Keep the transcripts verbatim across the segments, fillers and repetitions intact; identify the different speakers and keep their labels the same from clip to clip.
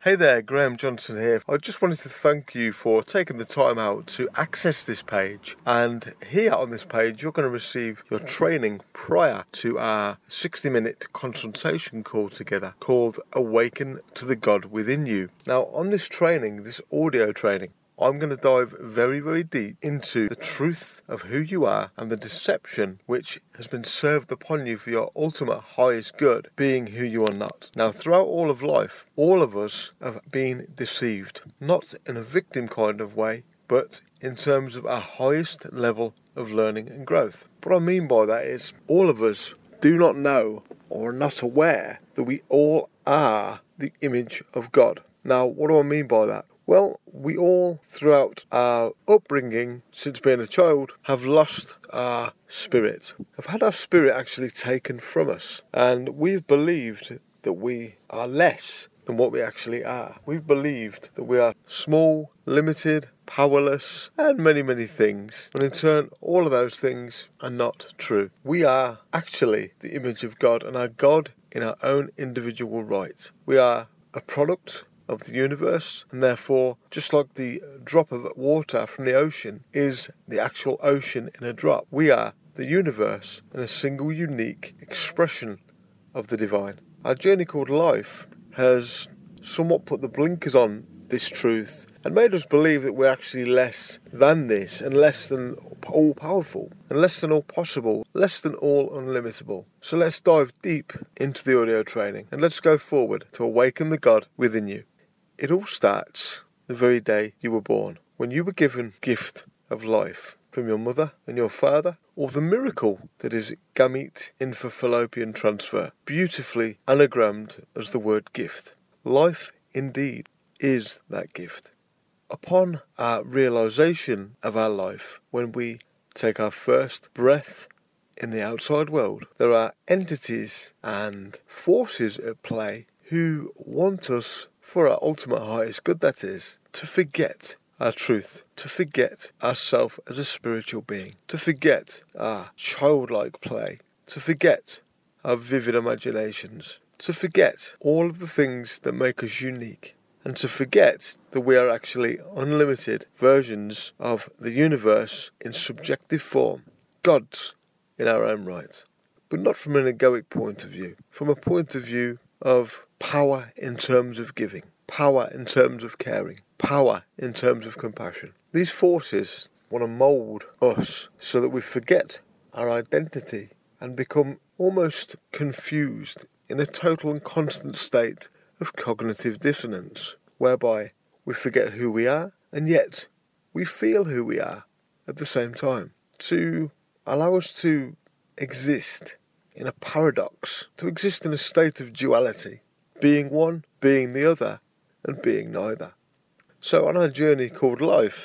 Speaker 1: Hey there, Graham Johnson here. I just wanted to thank you for taking the time out to access this page. And here on this page, you're going to receive your training prior to our sixty minute consultation call together called Awaken to the God Within You. Now, on this training, this audio training, I'm going to dive very, very deep into the truth of who you are and the deception which has been served upon you for your ultimate highest good, being who you are not. Now, throughout all of life, all of us have been deceived, not in a victim kind of way, but in terms of our highest level of learning and growth. What I mean by that is all of us do not know or are not aware that we all are the image of God. Now, what do I mean by that? Well, we all, throughout our upbringing, since being a child, have lost our spirit, have had our spirit actually taken from us. And we've believed that we are less than what we actually are. We've believed that we are small, limited, powerless, and many, many things. And in turn, all of those things are not true. We are actually the image of God and are God in our own individual right. We are a product of the universe, and therefore, just like the drop of water from the ocean is the actual ocean in a drop, we are the universe and a single unique expression of the divine. Our journey called life has somewhat put the blinkers on this truth and made us believe that we're actually less than this and less than all powerful and less than all possible, less than all unlimitable. So let's dive deep into the audio training and let's go forward to awaken the God within you. It all starts the very day you were born, when you were given gift of life from your mother and your father, or the miracle that is gamete infrafallopian transfer, beautifully anagrammed as the word gift. Life indeed is that gift. Upon our realization of our life, when we take our first breath in the outside world, there are entities and forces at play who want us, for our ultimate highest good that is, to forget our truth, to forget ourself as a spiritual being, to forget our childlike play, to forget our vivid imaginations, to forget all of the things that make us unique, and to forget that we are actually unlimited versions of the universe in subjective form, gods in our own right, but not from an egoic point of view, from a point of view of power in terms of giving, power in terms of caring, power in terms of compassion. These forces want to mould us so that we forget our identity and become almost confused in a total and constant state of cognitive dissonance, whereby we forget who we are and yet we feel who we are at the same time, to allow us to exist in a paradox, to exist in a state of duality, being one, being the other, and being neither. So on our journey called life,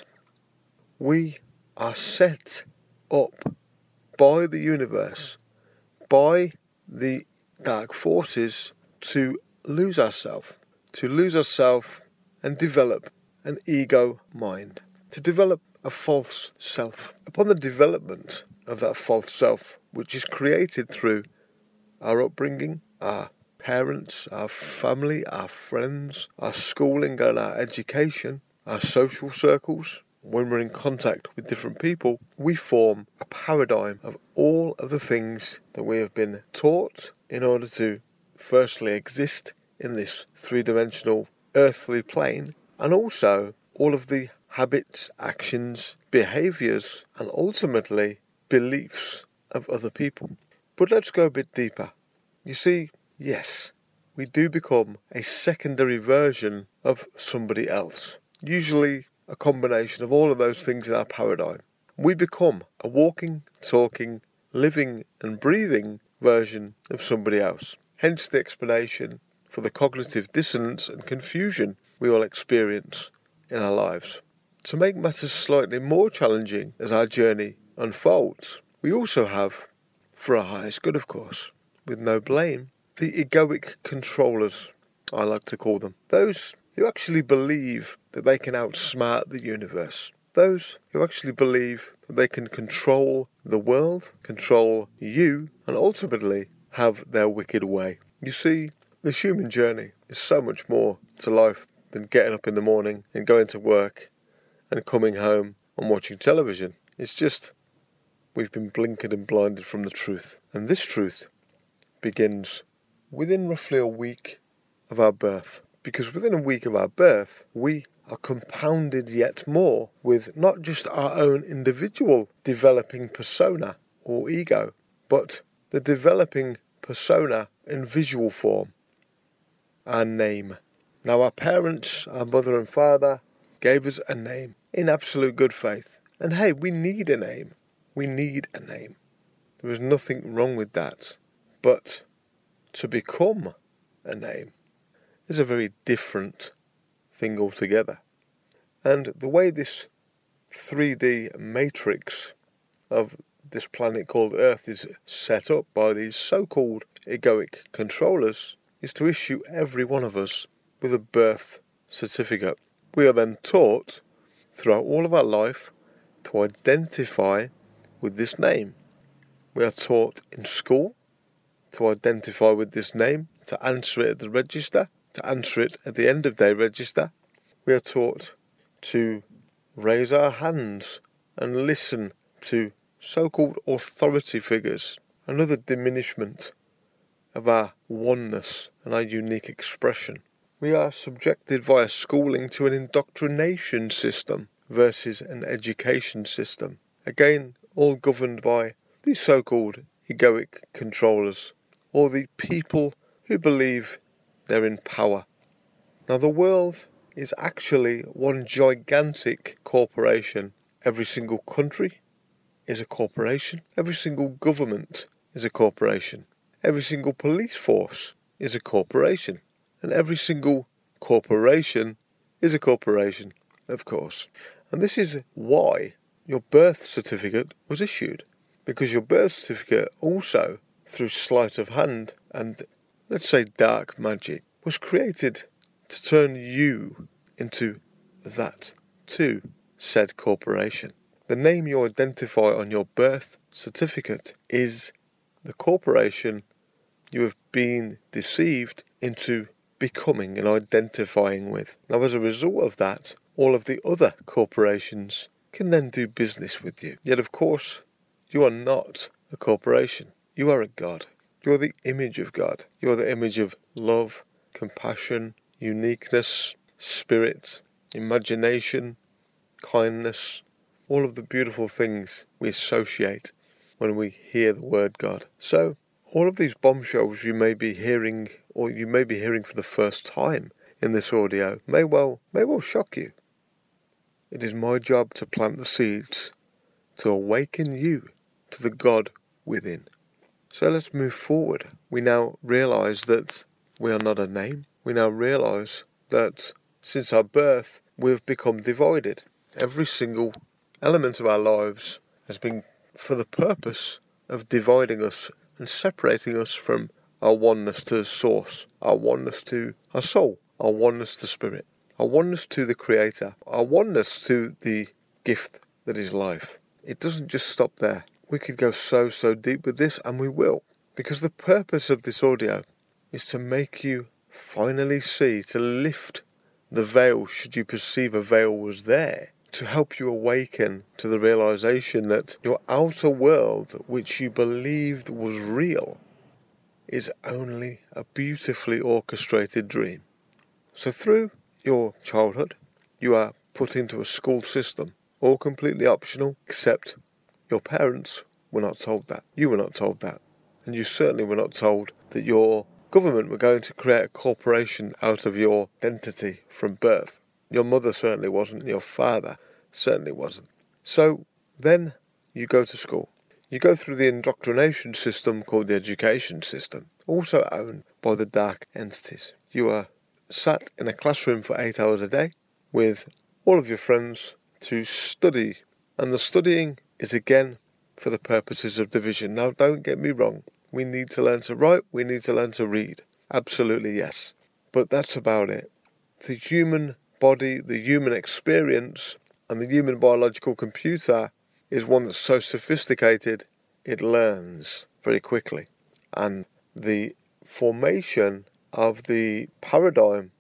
Speaker 1: we are set up by the universe, by the dark forces, to lose ourselves, to lose ourselves and develop an ego mind, to develop a false self. Upon the development of that false self, which is created through our upbringing, our parents, our family, our friends, our schooling and our education, our social circles, when we're in contact with different people, we form a paradigm of all of the things that we have been taught in order to firstly exist in this three-dimensional earthly plane, and also all of the habits, actions, behaviours, and ultimately beliefs of other people. But let's go a bit deeper. You see, yes, we do become a secondary version of somebody else. Usually a combination of all of those things in our paradigm. We become a walking, talking, living and breathing version of somebody else. Hence the explanation for the cognitive dissonance and confusion we all experience in our lives. To make matters slightly more challenging as our journey unfolds, we also have, for our highest good of course, with no blame, the egoic controllers, I like to call them. Those who actually believe that they can outsmart the universe. Those who actually believe that they can control the world, control you, and ultimately have their wicked way. You see, the human journey is so much more to life than getting up in the morning and going to work and coming home and watching television. It's just, we've been blinkered and blinded from the truth. And this truth begins within roughly a week of our birth. Because within a week of our birth, we are compounded yet more with not just our own individual developing persona or ego, but the developing persona in visual form, our name. Now our parents, our mother and father, gave us a name in absolute good faith. And hey, we need a name. We need a name. There is nothing wrong with that. But to become a name is a very different thing altogether. And the way this three D matrix of this planet called Earth is set up by these so-called egoic controllers is to issue every one of us with a birth certificate. We are then taught throughout all of our life to identify with this name. We are taught in school to identify with this name, to answer it at the register, to answer it at the end of day register. We are taught to raise our hands and listen to so-called authority figures, another diminishment of our oneness and our unique expression. We are subjected via schooling to an indoctrination system versus an education system. Again, all governed by these so-called egoic controllers, or the people who believe they're in power. Now the world is actually one gigantic corporation. Every single country is a corporation. Every single government is a corporation. Every single police force is a corporation. And every single corporation is a corporation, of course. And this is why your birth certificate was issued. Because your birth certificate also, through sleight of hand and, let's say, dark magic, was created to turn you into that too, said corporation. The name you identify on your birth certificate is the corporation you have been deceived into becoming and identifying with. Now, as a result of that, all of the other corporations can then do business with you. Yet, of course, you are not a corporation. You are a God. You are the image of God. You are the image of love, compassion, uniqueness, spirit, imagination, kindness, all of the beautiful things we associate when we hear the word God. So, all of these bombshells you may be hearing, or you may be hearing for the first time in this audio, may well, may well shock you. It is my job to plant the seeds, to awaken you to the God within. So let's move forward. We now realise that we are not a name. We now realise that since our birth, we've become divided. Every single element of our lives has been for the purpose of dividing us and separating us from our oneness to the source, our oneness to our soul, our oneness to spirit, our oneness to the Creator, our oneness to the gift that is life. It doesn't just stop there. We could go so, so deep with this, and we will. Because the purpose of this audio is to make you finally see, to lift the veil, should you perceive a veil was there, to help you awaken to the realization that your outer world, which you believed was real, is only a beautifully orchestrated dream. So through your childhood, you are put into a school system, all completely optional, except your parents were not told that. You were not told that. And you certainly were not told that your government were going to create a corporation out of your identity from birth. Your mother certainly wasn't, and your father certainly wasn't. So then you go to school. You go through the indoctrination system called the education system, also owned by the dark entities. You are sat in a classroom for eight hours a day with all of your friends to study. And the studying is again for the purposes of division. Now, don't get me wrong. We need to learn to write. We need to learn to read. Absolutely, yes. But that's about it. The human body, the human experience, and the human biological computer is one that's so sophisticated, it learns very quickly. And the formation of the paradigm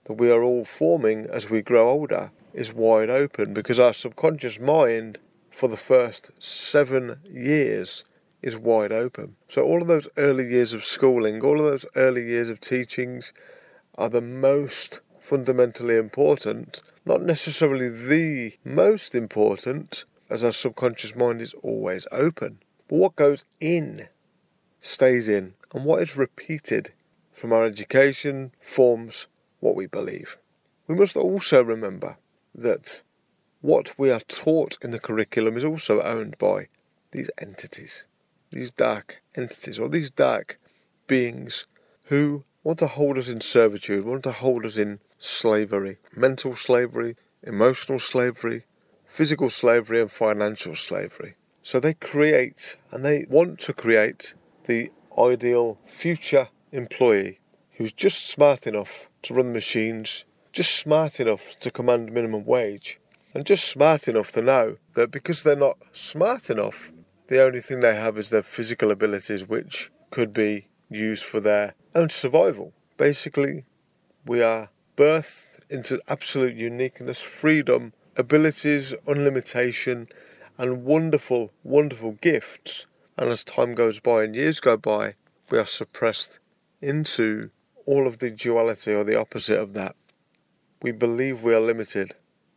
Speaker 1: that we are all forming as we grow older is wide open, because our subconscious mind for the first seven years is wide open. So all of those early years of schooling, all of those early years of teachings are the most fundamentally important, not necessarily the most important, as our subconscious mind is always open. But what goes in stays in, and what is repeated from our education forms what we believe. We must also remember that what we are taught in the curriculum is also owned by these entities, these dark entities, or these dark beings who want to hold us in servitude, want to hold us in slavery, mental slavery, emotional slavery, physical slavery, and financial slavery. So they create, and they want to create, the ideal future employee who's just smart enough to run the machines, just smart enough to command minimum wage, and just smart enough to know that because they're not smart enough, the only thing they have is their physical abilities, which could be used for their own survival. Basically, we are birthed into absolute uniqueness, freedom, abilities, unlimitation, and wonderful, wonderful gifts. And as time goes by and years go by, we are suppressed into all of the duality, or the opposite of that. We believe we are limited.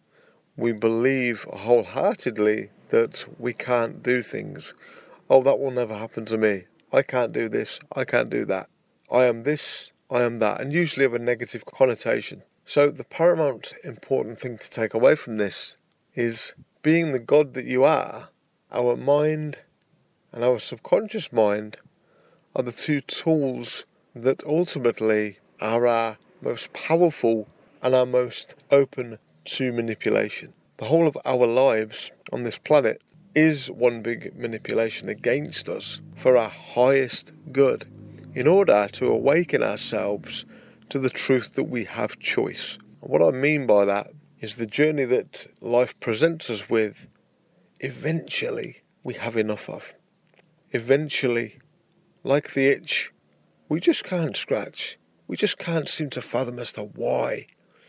Speaker 1: We believe wholeheartedly that we can't do things. Oh, that will never happen to me. I can't do this. I can't do that. I am this. I am that. And usually of a negative connotation. So the paramount important thing to take away from this is, being the God that you are, our mind and our subconscious mind are the two tools that ultimately are our most powerful and our most open to manipulation. The whole of our lives on this planet is one big manipulation against us for our highest good, in order to awaken ourselves to the truth that we have choice. And what I mean by that is the journey that life presents us with, eventually we have enough of. Eventually, like the itch, we just can't scratch. We just can't seem to fathom as to why.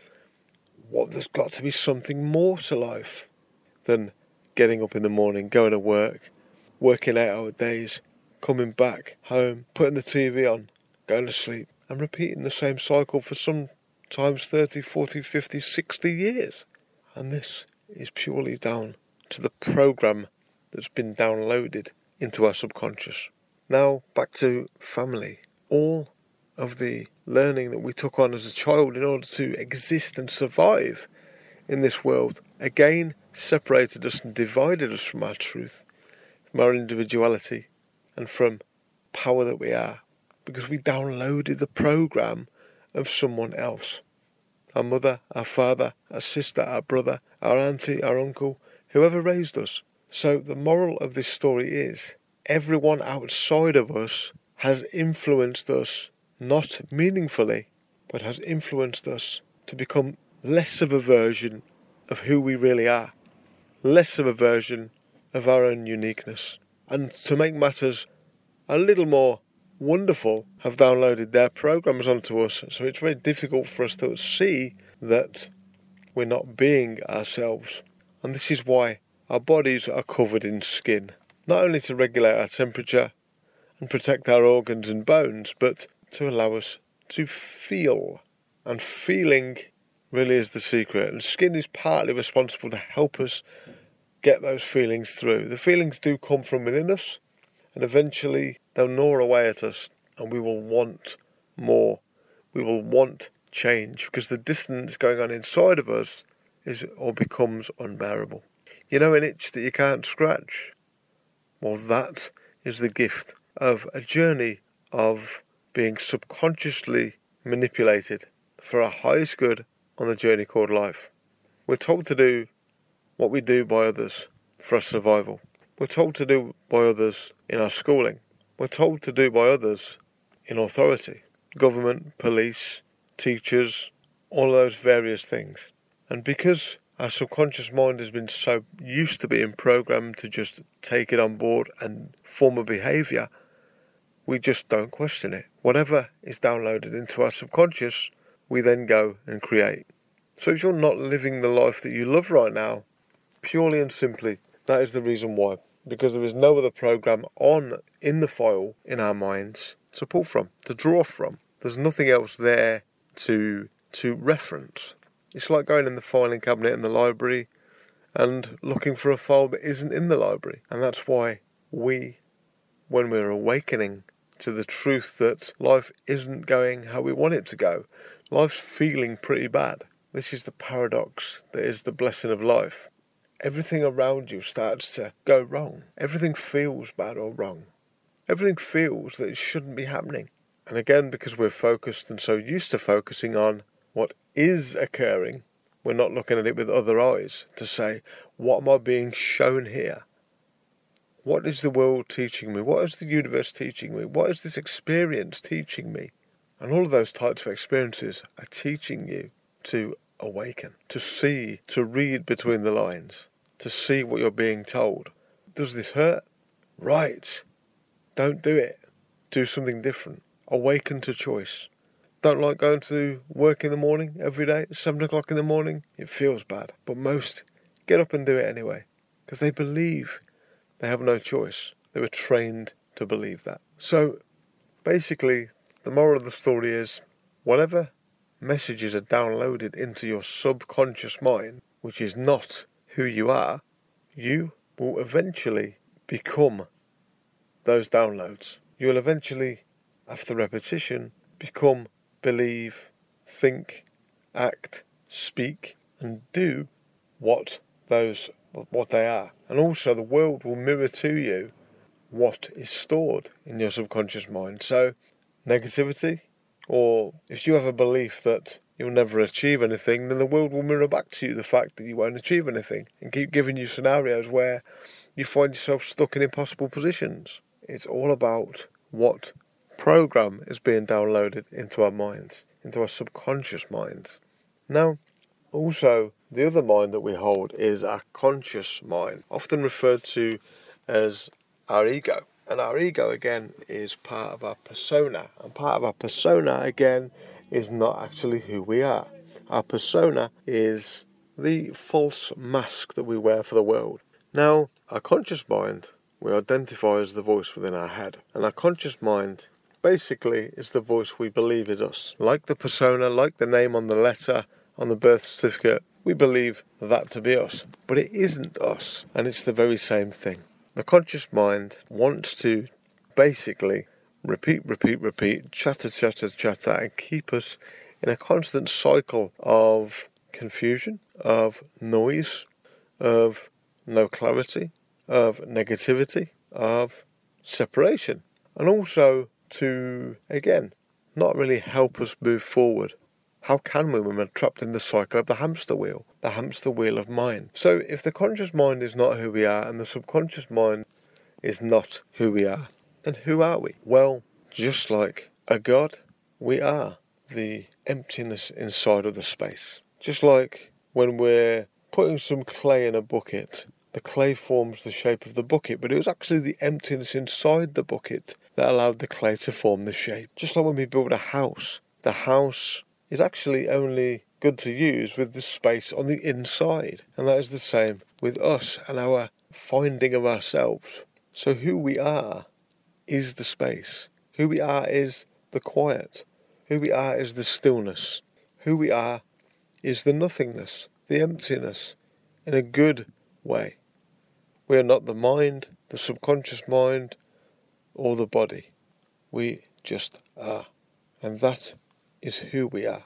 Speaker 1: What, there's got to be something more to life than getting up in the morning, going to work, working eight-hour days, coming back home, putting the T V on, going to sleep, and repeating the same cycle for sometimes thirty, forty, fifty, sixty years. And this is purely down to the program that's been downloaded into our subconscious. Now, back to family. All of the learning that we took on as a child in order to exist and survive in this world, again, separated us and divided us from our truth, from our individuality, and from power that we are, because we downloaded the program of someone else. Our mother, our father, our sister, our brother, our auntie, our uncle, whoever raised us. So the moral of this story is, everyone outside of us has influenced us, not meaningfully, but has influenced us to become less of a version of who we really are, less of a version of our own uniqueness. And to make matters a little more wonderful, have downloaded their programs onto us, so it's very difficult for us to see that we're not being ourselves. And this is why our bodies are covered in skin, not only to regulate our temperature and protect our organs and bones, but to allow us to feel. And feeling really is the secret, and skin is partly responsible to help us get those feelings through. The feelings do come from within us, and eventually they'll gnaw away at us, and we will want more. We will want change, because the dissonance going on inside of us is or becomes unbearable. You know, an itch that you can't scratch? Well, that is the gift of a journey of being subconsciously manipulated for our highest good on the journey called life. We're told to do what we do by others for our survival. We're told to do by others in our schooling. We're told to do by others in authority, government, police, teachers, all of those various things. And because our subconscious mind has been so used to being programmed to just take it on board and form a behaviour, we just don't question it. Whatever is downloaded into our subconscious, we then go and create. So if you're not living the life that you love right now, purely and simply, that is the reason why. Because there is no other program on in the file in our minds to pull from, to draw from. There's nothing else there to to reference. It's like going in the filing cabinet in the library and looking for a file that isn't in the library. And that's why we, when we're awakening to the truth that life isn't going how we want it to go, life's feeling pretty bad. This is the paradox that is the blessing of life. Everything around you starts to go wrong. Everything feels bad or wrong. Everything feels that it shouldn't be happening. And again, because we're focused and so used to focusing on what is occurring, we're not looking at it with other eyes to say, what am I being shown here? What is the world teaching me? What is the universe teaching me? What is this experience teaching me? And all of those types of experiences are teaching you to awaken, to see, to read between the lines, to see what you're being told. Does this hurt? Right. Don't do it. Do something different. Awaken to choice. Don't like going to work in the morning every day at seven o'clock in the morning? It feels bad. But most get up and do it anyway. Because they believe they have no choice. They were trained to believe that. So basically, the moral of the story is, whatever messages are downloaded into your subconscious mind, which is not who you are, you will eventually become those downloads. You will eventually, after repetition, become, believe, think, act, speak, and do what those what they are. And also the world will mirror to you what is stored in your subconscious mind. So negativity, or if you have a belief that you'll never achieve anything, then the world will mirror back to you the fact that you won't achieve anything and keep giving you scenarios where you find yourself stuck in impossible positions. It's all about what program is being downloaded into our minds, into our subconscious minds. Now, also, the other mind that we hold is our conscious mind, often referred to as our ego. And our ego, again, is part of our persona. And part of our persona, again, is not actually who we are. Our persona is the false mask that we wear for the world. Now, our conscious mind, we identify as the voice within our head. And our conscious mind, basically, is the voice we believe is us. Like the persona, like the name on the letter, on the birth certificate, we believe that to be us. But it isn't us. And it's the very same thing. The conscious mind wants to basically repeat, repeat, repeat, chatter, chatter, chatter, and keep us in a constant cycle of confusion, of noise, of no clarity, of negativity, of separation. And also to, again, not really help us move forward. How can we when we're trapped in the cycle of the hamster wheel, the hamster wheel of mind? So if the conscious mind is not who we are and the subconscious mind is not who we are, then who are we? Well, just like a God, we are the emptiness inside of the space. Just like when we're putting some clay in a bucket, the clay forms the shape of the bucket, but it was actually the emptiness inside the bucket that allowed the clay to form the shape. Just like when we build a house, the house is actually only good to use with the space on the inside. And that is the same with us and our finding of ourselves. So who we are is the space. Who we are is the quiet. Who we are is the stillness. Who we are is the nothingness, the emptiness, in a good way. We are not the mind, the subconscious mind, or the body. We just are. And that is who we are.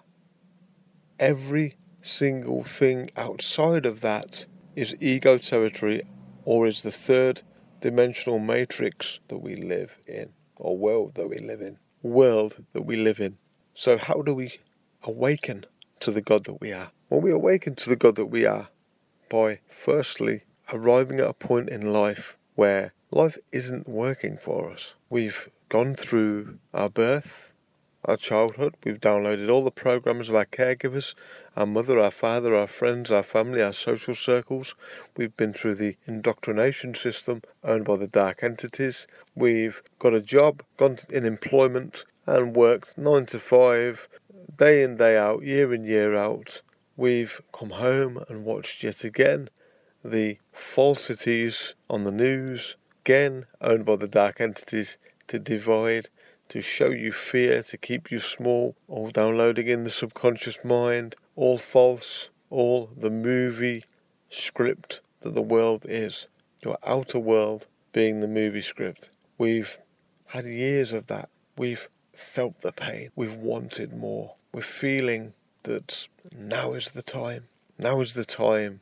Speaker 1: Every single thing outside of that is ego territory, or is the third dimensional matrix that we live in, or world that we live in, world that we live in. So how do we awaken to the God that we are? Well, we awaken to the God that we are by firstly arriving at a point in life where life isn't working for us. We've gone through our birth, our childhood, we've downloaded all the programs of our caregivers, our mother, our father, our friends, our family, our social circles. We've been through the indoctrination system owned by the dark entities. We've got a job, gone in employment and worked nine to five, day in, day out, year in, year out, we've come home and watched yet again the falsities on the news, again owned by the dark entities to divide, to show you fear, to keep you small, all downloading in the subconscious mind, all false, all the movie script that the world is. Your outer world being the movie script. We've had years of that. We've felt the pain. We've wanted more. We're feeling that now is the time. Now is the time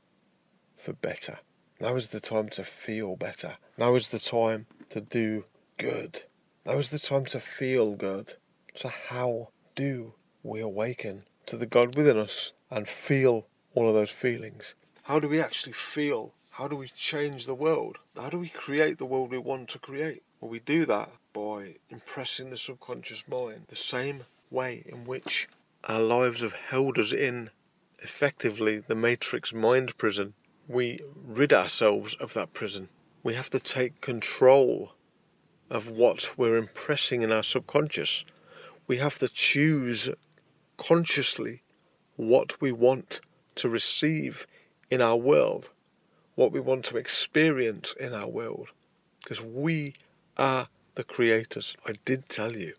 Speaker 1: for better. Now is the time to feel better. Now is the time to do good. Now is the time to feel good. So how do we awaken to the God within us and feel all of those feelings? How do we actually feel? How do we change the world? How do we create the world we want to create? Well, we do that by impressing the subconscious mind the same way in which our lives have held us in, effectively, the Matrix mind prison. We rid ourselves of that prison. We have to take control of what we're impressing in our subconscious. We have to choose consciously what we want to receive in our world, what we want to experience in our world, because we are the creators. I did tell you,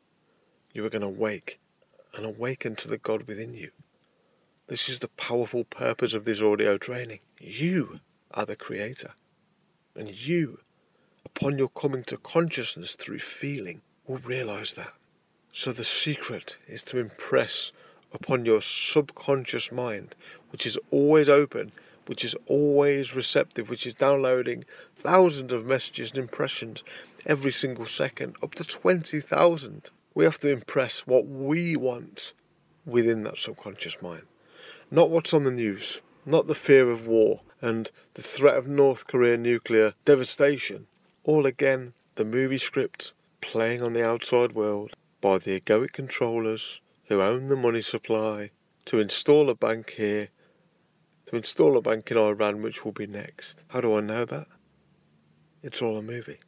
Speaker 1: you were going to wake and awaken to the God within you. This is the powerful purpose of this audio training. You are the creator, and you, upon your coming to consciousness through feeling, will realize that. So the secret is to impress upon your subconscious mind, which is always open, which is always receptive, which is downloading thousands of messages and impressions every single second, up to twenty thousand. We have to impress what we want within that subconscious mind. Not what's on the news, not the fear of war and the threat of North Korean nuclear devastation. All again, the movie script playing on the outside world by the egoic controllers who own the money supply to install a bank here, to install a bank in Iran, which will be next. How do I know that? It's all a movie.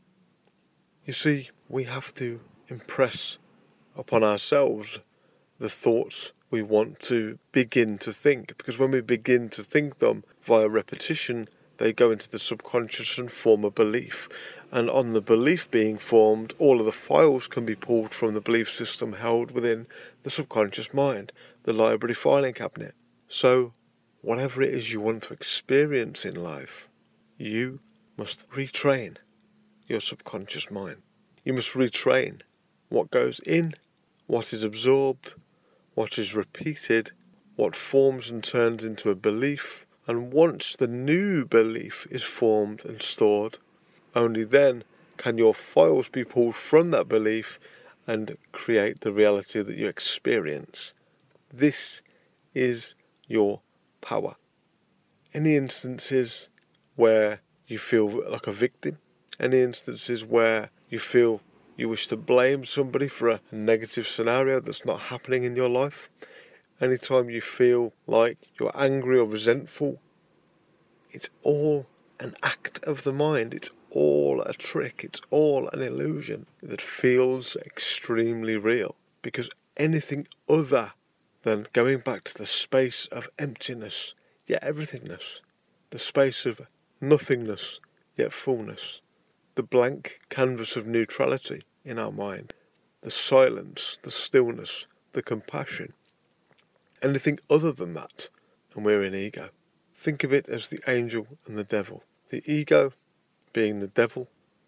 Speaker 1: You see, we have to impress upon ourselves the thoughts we want to begin to think, because when we begin to think them via repetition, they go into the subconscious and form a belief. And on the belief being formed, all of the files can be pulled from the belief system held within the subconscious mind, the library filing cabinet. So, whatever it is you want to experience in life, you must retrain your subconscious mind. You must retrain what goes in, what is absorbed, what is repeated, what forms and turns into a belief. And once the new belief is formed and stored, only then can your files be pulled from that belief and create the reality that you experience. This is your power. Any instances where you feel like a victim, any instances where you feel you wish to blame somebody for a negative scenario that's not happening in your life, anytime you feel like you're angry or resentful, it's all an act of the mind. It's all a trick. It's all an illusion that feels extremely real. Because anything other than going back to the space of emptiness, yet everythingness, the space of nothingness, yet fullness, the blank canvas of neutrality in our mind, the silence, the stillness, the compassion, anything other than that, and we're in ego. Think of it as the angel and the devil. The ego being the devil,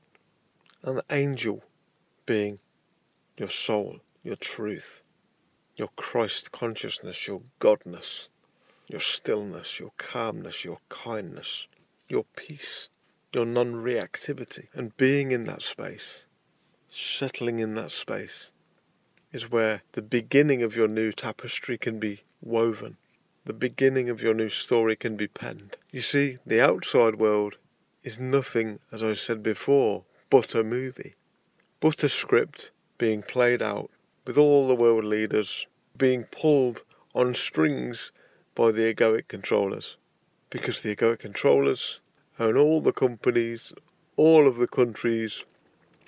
Speaker 1: and the angel being your soul, your truth, your Christ consciousness, your godness, your stillness, your calmness, your kindness, your peace, your non-reactivity. And being in that space, settling in that space, is where the beginning of your new tapestry can be woven. The beginning of your new story can be penned. You see, the outside world is nothing, as I said before, but a movie. But a script being played out with all the world leaders being pulled on strings by the egoic controllers. Because the egoic controllers own all the companies, all of the countries,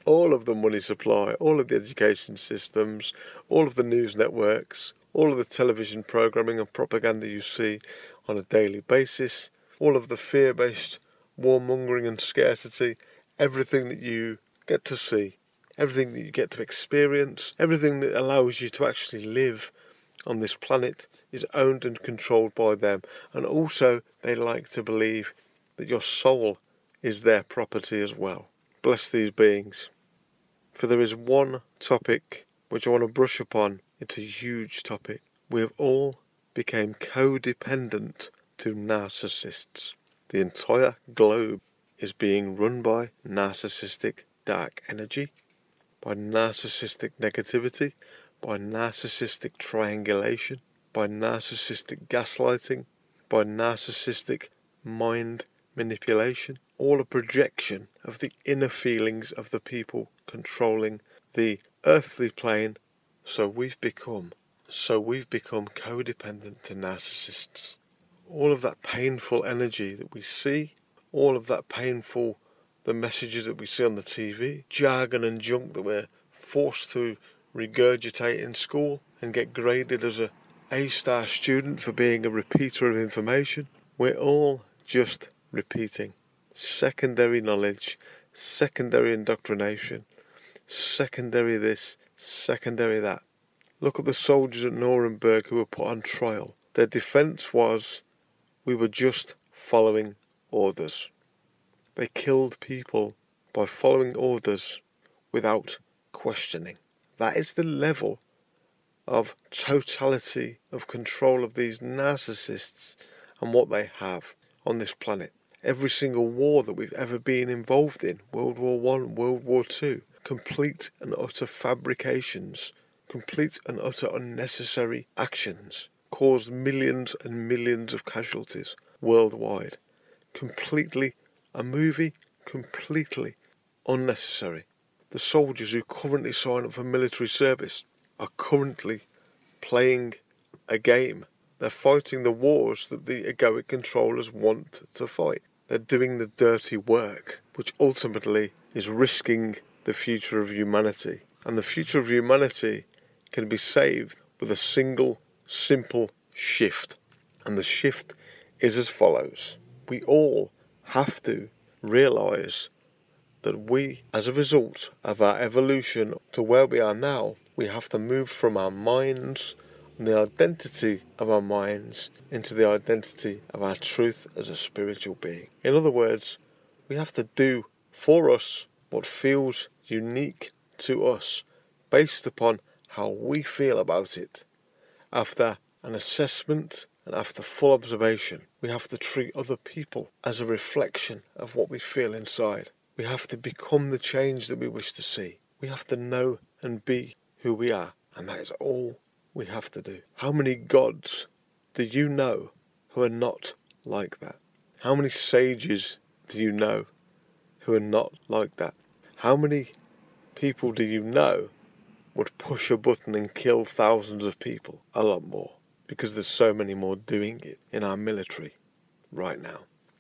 Speaker 1: all of the money supply, all of the education systems, all of the news networks, all of the television programming and propaganda you see on a daily basis, all of the fear-based warmongering and scarcity, everything that you get to see, everything that you get to experience, everything that allows you to actually live on this planet is owned and controlled by them. And also they like to believe that your soul is their property as well. Bless these beings. For there is one topic which I want to brush upon. It's a huge topic. We have all become codependent to narcissists. The entire globe is being run by narcissistic dark energy, by narcissistic negativity, by narcissistic triangulation, by narcissistic gaslighting, by narcissistic mind manipulation, all a projection of the inner feelings of the people controlling the earthly plane. So we've become, so we've become codependent to narcissists. All of that painful energy that we see, all of that painful, the messages that we see on the T V, jargon and junk that we're forced to regurgitate in school and get graded as a A-star student for being a repeater of information. We're all just repeating secondary knowledge, secondary indoctrination, secondary this, secondary that. Look at the soldiers at Nuremberg who were put on trial. Their defence was, we were just following orders. They killed people by following orders without questioning. That is the level of totality of control of these narcissists and what they have on this planet. Every single war that we've ever been involved in, World War One, World War Two, complete and utter fabrications, complete and utter unnecessary actions, caused millions and millions of casualties worldwide. Completely a movie, completely unnecessary. The soldiers who currently sign up for military service are currently playing a game. They're fighting the wars that the egoic controllers want to fight. They're doing the dirty work, which ultimately is risking the future of humanity. And the future of humanity can be saved with a single, simple shift. And the shift is as follows. We all have to realise that we, as a result of our evolution to where we are now, we have to move from our minds and the identity of our minds into the identity of our truth as a spiritual being. In other words, we have to do for us what feels unique to us based upon how we feel about it. After an assessment and after full observation, we have to treat other people as a reflection of what we feel inside. We have to become the change that we wish to see. We have to know and be who we are, and that is all we have to do. How many gods do you know who are not like that? How many sages do you know who are not like that? How many people do you know would push a button and kill thousands of people? A lot more, because there's so many more doing it in our military right now.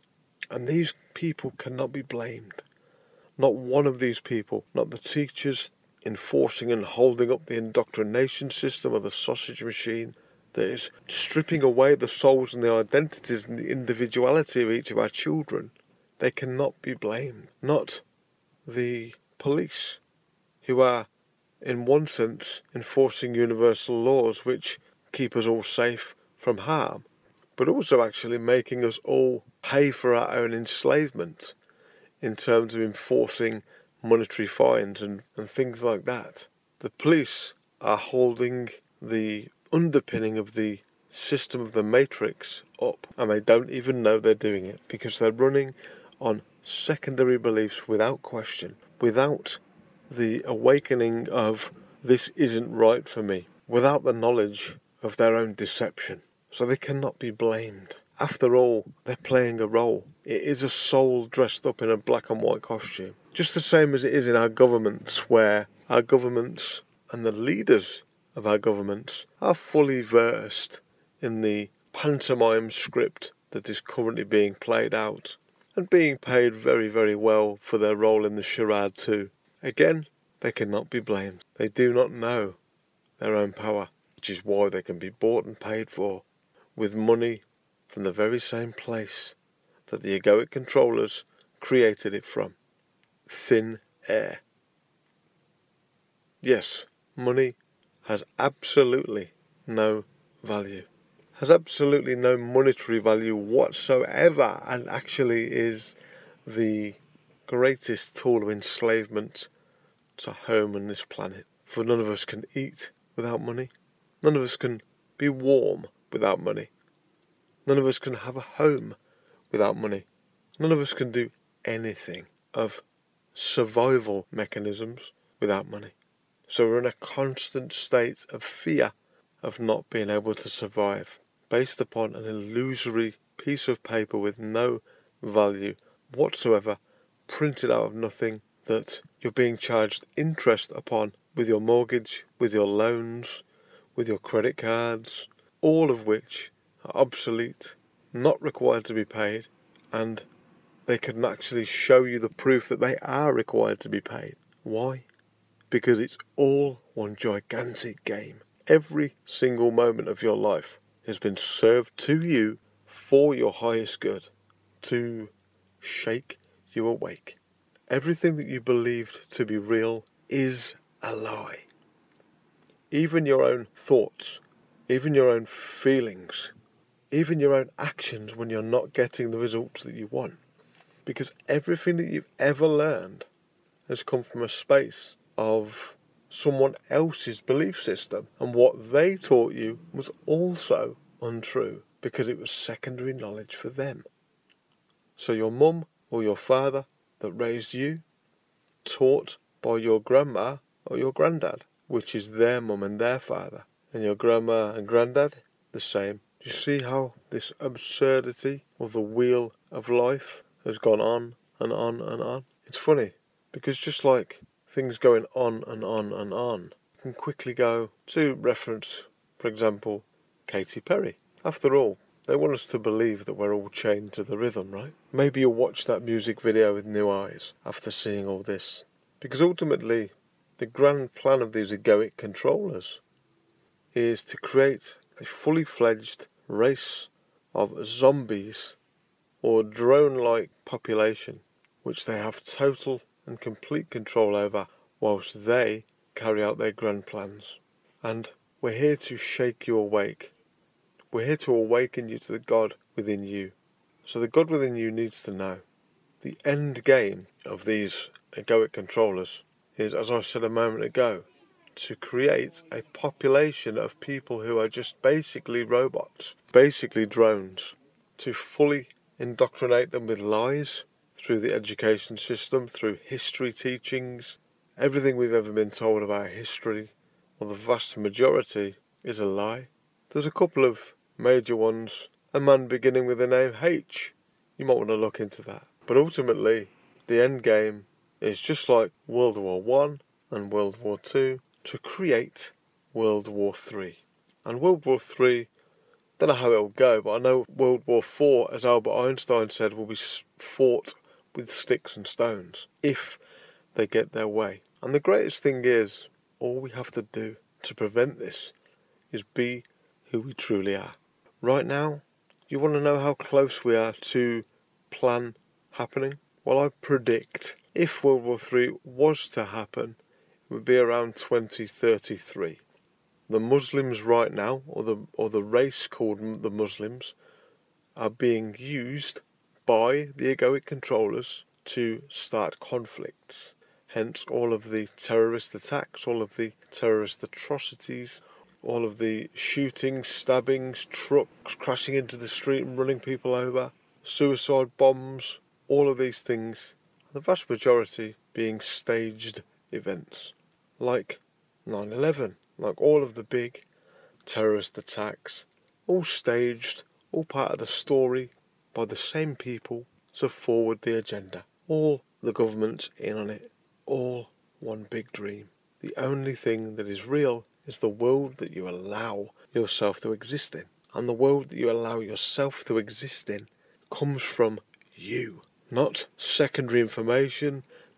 Speaker 1: And these people cannot be blamed. Not one of these people, not the teachers enforcing and holding up the indoctrination system or the sausage machine that is stripping away the souls and the identities and the individuality of each of our children. They cannot be blamed. Not the police, who are, in one sense, enforcing universal laws which keep us all safe from harm, but also actually making us all pay for our own enslavement in terms of enforcing monetary fines and, and things like that. The police are holding the underpinning of the system of the matrix up, and they don't even know they're doing it because they're running on secondary beliefs without question, without the awakening of this isn't right for me, without the knowledge of their own deception. So they cannot be blamed. After all, they're playing a role. It is a soul dressed up in a black and white costume. Just the same as it is in our governments, where our governments and the leaders of our governments are fully versed in the pantomime script that is currently being played out and being paid very, very well for their role in the charade too. Again, they cannot be blamed. They do not know their own power, which is why they can be bought and paid for with money from the very same place that the egoic controllers created it from. Thin air. Yes, money has absolutely no value. Has absolutely no monetary value whatsoever, and actually is the greatest tool of enslavement to home on this planet. For none of us can eat without money. None of us can be warm without money. None of us can have a home without money. None of us can do anything of survival mechanisms without money. So we're in a constant state of fear of not being able to survive, based upon an illusory piece of paper with no value whatsoever, printed out of nothing, that you're being charged interest upon with your mortgage, with your loans, with your credit cards, all of which are obsolete, not required to be paid, and they can actually show you the proof that they are required to be paid. Why? Because it's all one gigantic game. Every single moment of your life has been served to you for your highest good, to shake you awake. Everything that you believed to be real is a lie. Even your own thoughts, even your own feelings, even your own actions when you're not getting the results that you want. Because everything that you've ever learned has come from a space of someone else's belief system, and what they taught you was also untrue because it was secondary knowledge for them. So your mum or your father that raised you, taught by your grandma or your granddad, which is their mum and their father, and your grandma and granddad the same. You see how this absurdity of the wheel of life has gone on and on and on? It's funny, because just like things going on and on and on can quickly go to reference, for example, Katy Perry. After all, they want us to believe that we're all chained to the rhythm, right? Maybe you'll watch that music video with new eyes after seeing all this. Because ultimately, the grand plan of these egoic controllers is to create a fully fledged race of zombies or drone-like population, which they have total and complete control over whilst they carry out their grand plans. And we're here to shake you awake. We're here to awaken you to the God within you. So the God within you needs to know. The end game of these egoic controllers is, as I said a moment ago, to create a population of people who are just basically robots, basically drones, to fully indoctrinate them with lies through the education system, through history teachings. Everything we've ever been told about history, or the vast majority, is a lie. There's a couple of major ones. A man beginning with the name H. You might want to look into that. But ultimately, the end game is just like World War One and World War Two, to create World War Three. And World War Three, don't know how it'll go, but I know World War Four, as Albert Einstein said, will be fought with sticks and stones if they get their way. And the greatest thing is, all we have to do to prevent this is be who we truly are. Right now, you want to know how close we are to plan happening? Well, I predict if World War Three was to happen, it would be around twenty thirty-three. The Muslims right now, or the or the race called the Muslims, are being used by the egoic controllers to start conflicts. Hence all of the terrorist attacks, all of the terrorist atrocities, all of the shootings, stabbings, trucks crashing into the street and running people over, suicide bombs, all of these things, the vast majority being staged events, like nine eleven, like all of the big terrorist attacks, all staged, all part of the story by the same people to forward the agenda. All the governments in on it, all one big dream. The only thing that is real is the world that you allow yourself to exist in. And the world that you allow yourself to exist in comes from you. Not secondary information,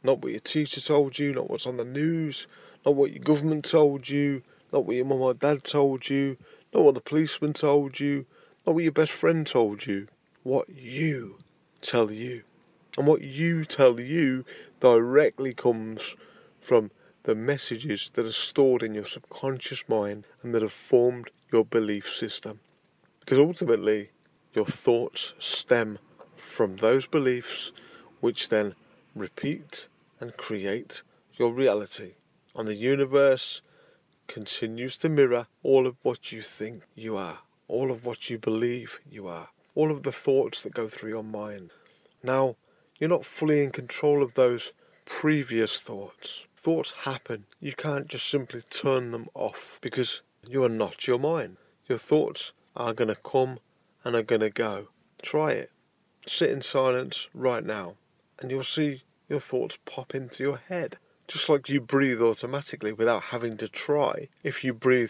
Speaker 1: Not what your teacher told you, not what's on the news, not what your government told you, not what your mum or dad told you, not what the policeman told you, not what your best friend told you. What you tell you. And what you tell you directly comes from the messages that are stored in your subconscious mind and that have formed your belief system. Because ultimately, your thoughts stem from those beliefs, which then repeat and create your reality. And the universe continues to mirror all of what you think you are, all of what you believe you are, all of the thoughts that go through your mind. Now, you're not fully in control of those previous thoughts. Thoughts happen. You can't just simply turn them off because you are not your mind. Your thoughts are going to come and are going to go. Try it. Sit in silence right now and you'll see your thoughts pop into your head. Just like you breathe automatically without having to try. If you breathe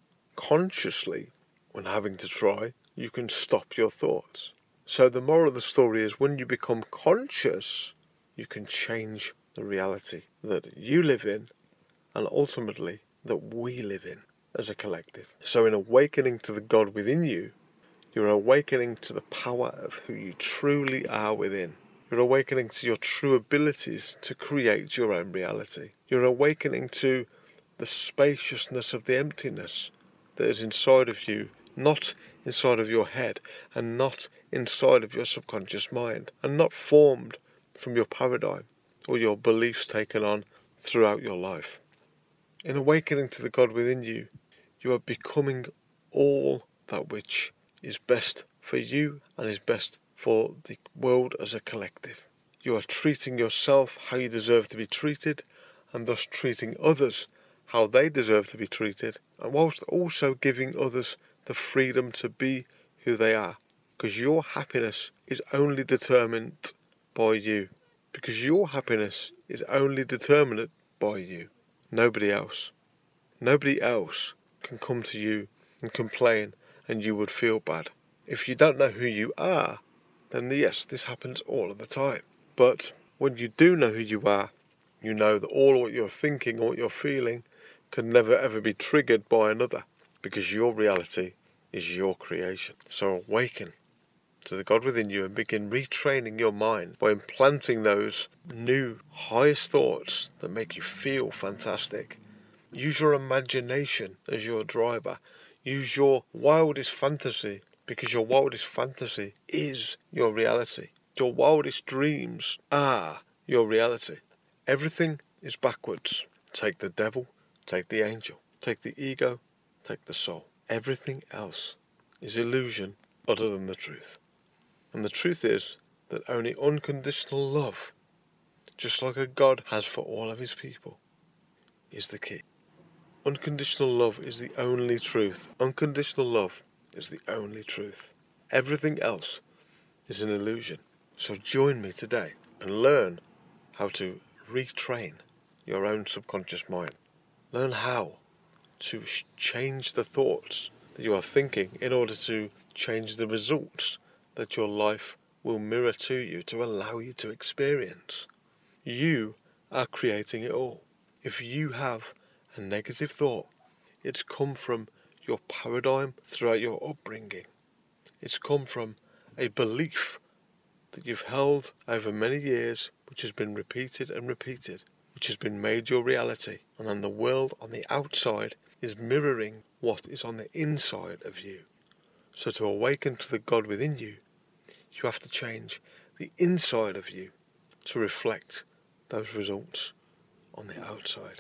Speaker 1: consciously when having to try, you can stop your thoughts. So the moral of the story is when you become conscious, you can change the reality that you live in and ultimately that we live in as a collective. So in awakening to the God within you, you're awakening to the power of who you truly are within. You're awakening to your true abilities to create your own reality. You're awakening to the spaciousness of the emptiness that is inside of you, not inside of your head and not inside of your subconscious mind and not formed from your paradigm or your beliefs taken on throughout your life. In awakening to the God within you, you are becoming all that which is best for you and is best for the world as a collective. You are treating yourself how you deserve to be treated and thus treating others how they deserve to be treated, and whilst also giving others the freedom to be who they are. Because your happiness is only determined by you. Because your happiness is only determined by you. Nobody else. Nobody else can come to you and complain and you would feel bad. If you don't know who you are, then yes, this happens all of the time. But when you do know who you are, you know that all what you're thinking or what you're feeling can never ever be triggered by another. Because your reality is your creation. So awaken to the God within you and begin retraining your mind by implanting those new highest thoughts that make you feel fantastic. Use your imagination as your driver. Use your wildest fantasy, because your wildest fantasy is your reality. Your wildest dreams are your reality. Everything is backwards. Take the devil, take the angel, take the ego, take the soul. Everything else is illusion other than the truth. And the truth is that only unconditional love, just like a God has for all of his people, is the key. Unconditional love is the only truth. Unconditional love is the only truth. Everything else is an illusion. So join me today and learn how to retrain your own subconscious mind. Learn how to change the thoughts that you are thinking in order to change the results that your life will mirror to you to allow you to experience. You are creating it all. If you have a negative thought, it's come from your paradigm throughout your upbringing. It's come from a belief that you've held over many years, which has been repeated and repeated, which has been made your reality. And then the world on the outside is mirroring what is on the inside of you. So to awaken to the God within you, you have to change the inside of you to reflect those results on the outside.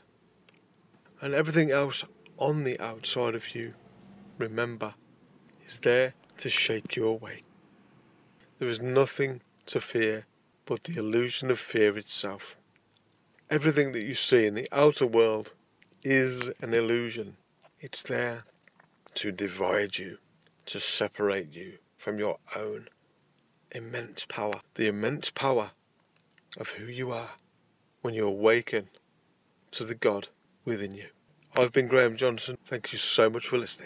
Speaker 1: And everything else on the outside of you, remember, is there to shake you awake. There is nothing to fear but the illusion of fear itself. Everything that you see in the outer world is an illusion. It's there to divide you, to separate you from your own immense power, the immense power of who you are when you awaken to the God within you. I've been Graham Johnson. Thank you so much for listening.